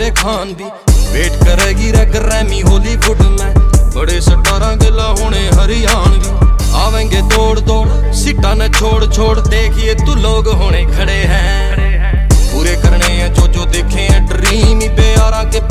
सलमान खान भी वेट करेगी रे ग्रैमी हॉलीवुड में। बड़े स्टारां गिला होने हरियाणवी आवेंगे तोड़ तोड़ सीटा न छोड़ छोड़। देखिए तू लोग होने खड़े हैं पूरे करने हैं जो देखे हैं ड्रीम ही। बेयारा के